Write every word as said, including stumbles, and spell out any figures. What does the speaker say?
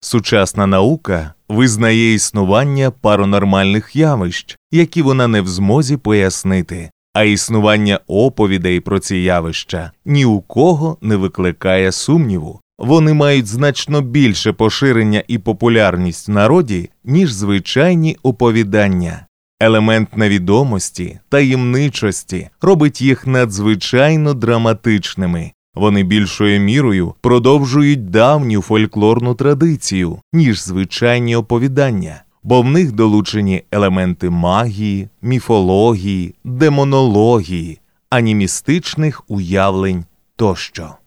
Сучасна наука визнає існування паранормальних явищ, які вона не в змозі пояснити, а існування оповідей про ці явища ні у кого не викликає сумніву. Вони мають значно більше поширення і популярність в народі, ніж звичайні оповідання. Елемент невідомості, таємничості робить їх надзвичайно драматичними. Вони більшою мірою продовжують давню фольклорну традицію, ніж звичайні оповідання, бо в них долучені елементи магії, міфології, демонології, анімістичних уявлень тощо.